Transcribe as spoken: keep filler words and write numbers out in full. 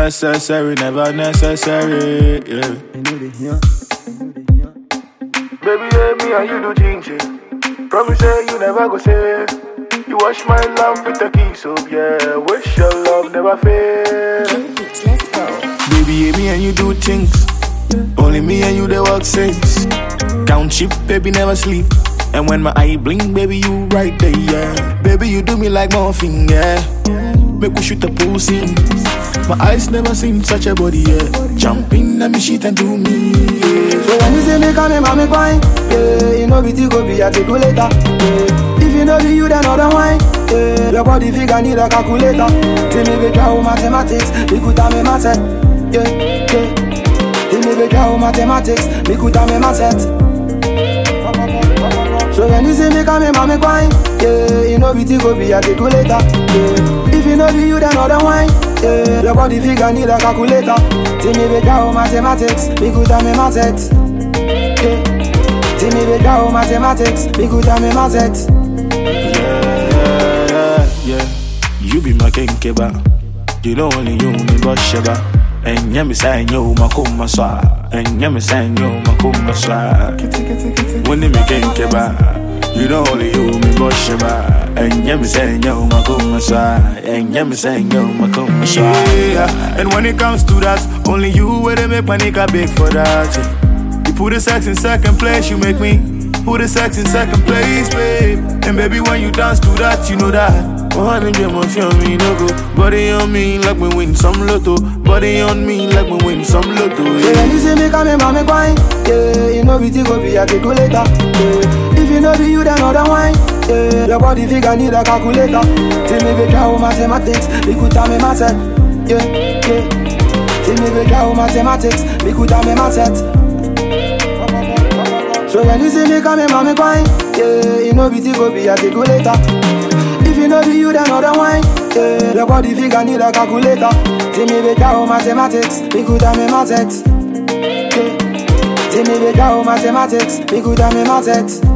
Necessary, never necessary, yeah. Baby, yeah, me and you do ginger. Promise say you never go say. You wash my love with the key soap, yeah. Wish your love never fail. Let's go. Baby, yeah, me and you do things. Only me and you they work since. Count sheep, baby, never sleep. And when my eye blink, baby, you right there, yeah. Baby, you do me like morphine, yeah. Make we shoot the pool scene. My eyes never seen such a body, yeah. Jumping, let me shit and do me, yeah. So when you say me come in, mommy wine, yeah. You know beauty go be a take later, yeah. If you know the you, then other wine, yeah. Your body figure need a calculator. Tell me better how mathematics, me could have me math, yeah, yeah. Tell me better how mathematics, me could have me math. So when you say me come in, mommy wine, yeah. You know beauty go be a take later, yeah. If you know the you, then other wine, yeah. Your body figure need a calculator. Tell me better how mathematics, me could have me math, yeah. Tell me better how mathematics, me could have me math. Yeah, yeah, yeah. You be my king keba. You know only you me boss sheba. And yeah me say yo makuma swa. And yeah me say yo makuma swa. When you me king keba. You know only you me boss sheba. And yeah me say yo makuma swa. And yeah me say yo makuma swa. Yeah. And when it comes to that, only you where they make my nigga big for that. Yeah. You put the sex in second place, you make me. Put the sex in second place, babe. And baby, when you dance to that, you know that. one hundred dream of you, me no go. Body on me like we win some lotto. Body on me like we win some lotto, yeah. So when you say me come in, mommy wine, yeah. You know beauty go be a take later, yeah. If you know the you, then other wine, yeah. Your body figure need a calculator. Tell me better how mathematics, me could have me math, yeah, yeah. Tell me better how mathematics, me could have me math. So when you see me come in, mommy wine, yeah. You know beauty go be a take later. If you know the you, then other wine, yeah. Your body figure need a calculator. Tell me better how mathematics, me could have me math, yeah. Tell me better how mathematics, me could have me math.